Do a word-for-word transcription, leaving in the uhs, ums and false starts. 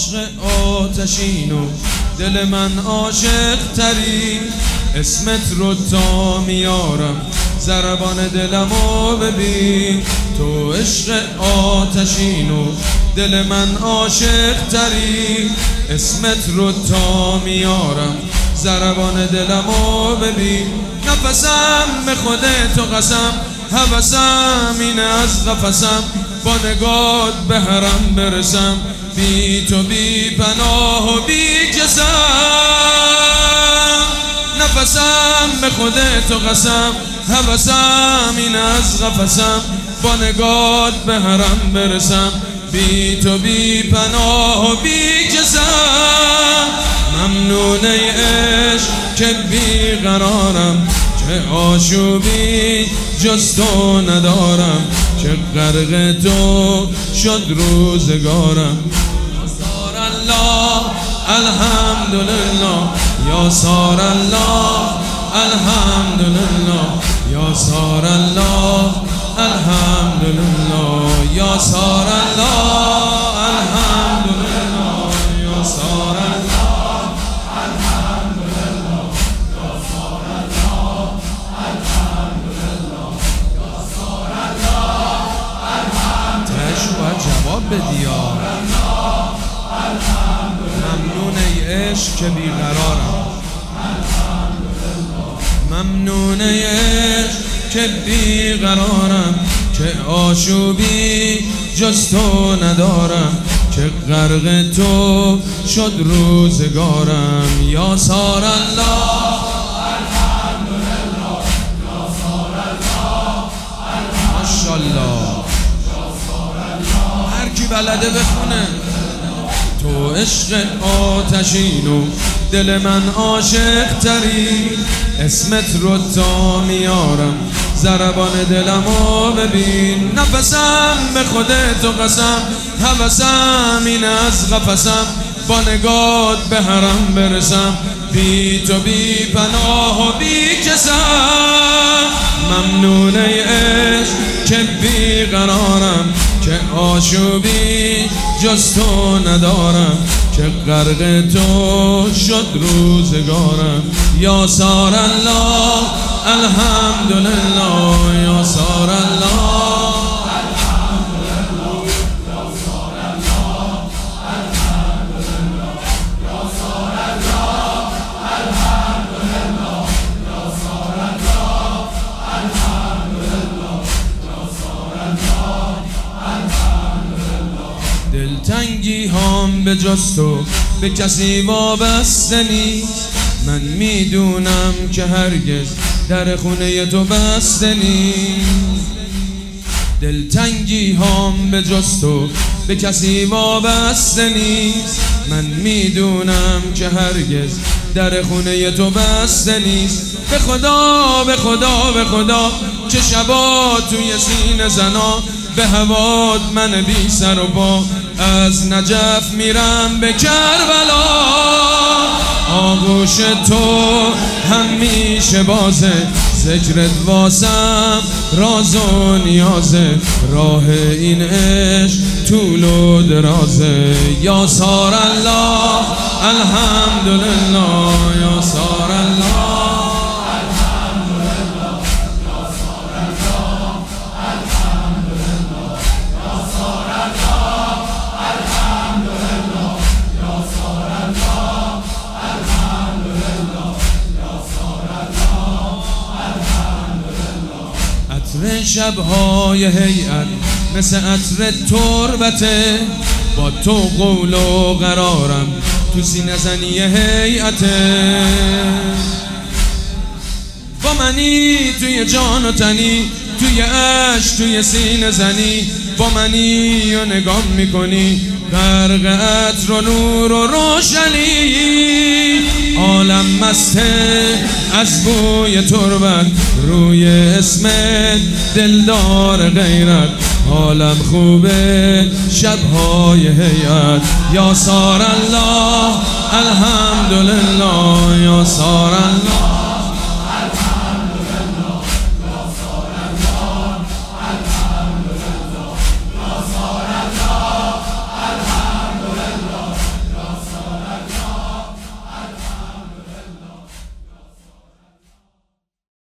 عشق آتشین و دل من عاشق تری، اسمت رو تا میارم ضربان دلمو ببین. تو عشق آتشین و دل من عاشق تری، اسمت رو تا میارم ضربان دلمو ببین. نفسم به خودت و قسم، هوسم اینه از قفسم، با نگات به حرم برسم، بی تو بی پناه و بی جسم. نفسم به خودت و قسم، هوسم اینه از قفسم، با نگات به حرم برسم، بی تو بی پناه و بی جسم. ممنون ای عشق که بی قرارم، چه آشوبی جز تو ندارم، چه غرق تو شد روزگارم. یا سار الله الحمدلله، یا سار الله الحمدلله، یا سار الله الحمدلله، یا سار الله الحمدلله، یا سار الله الحمدلله، یا سار الله الحمدلله، یا سار الله الحمدلله. تشو باید جواب بدی یا ممنون ای عشق که بیقرارم، ممنون ای عشق که بیقرارم، که آشوبی جز تو ندارم، که غرق تو شد روزگارم. یا سار الله الحمدلله، یا سار الله ماشاءالله، هر کی بلده بخونه. تو عشق آتشین و دل من عاشق تری، اسمت رو تا میارم ضربان دلمو ببین. نفسم به خودت و قسم، هوسم اینه از قفسم، با نگات به حرم برسم، بی تو بی پناه و بی کسم. ممنون ای عشق که بی قرارم، که آشوبی جز تو ندارم، که غرق تو شد روزگارم. یا سار الله الحمدلله، یا سار الله الحمدلله، یا سار الله الحمدلله، یا سار الله الحمدلله، یا سار الله الحمدلله، یا سار الله الحمدلله. دلتنگی هام به جز تو به کسی وابسته نیست، من میدونم که هرگز در خونه تو بسته نیست. دلتنگی هام به جز تو به کسی وابسته نیست، من میدونم که هرگز در خونه تو بسته نیست. به خدا به خدا به خدا چه شبا توی سینه زنا، به هوات من بی سر و پا از نجف میرم به کربلا. آغوش تو همیشه بازه، ذکرت واسم راز و نیازه، راه این عشق طول و درازه. یا سار الله الحمدلله، یا سار الله عطر شبهای هیئت مثل عطر تربته، با تو قول و قرارم تو سینه زنی هیئته. با منی توی جان و تنی، توی عشق توی سینه زنی، با منی و نگاه میکنی غرق عطر و نور و روشنی. عالم مسته از بوی تربت، روی اسمت دلدار غیرت، عالم خوبه شبهای هیئت. یا سار الله الحمدلله، یا سار الله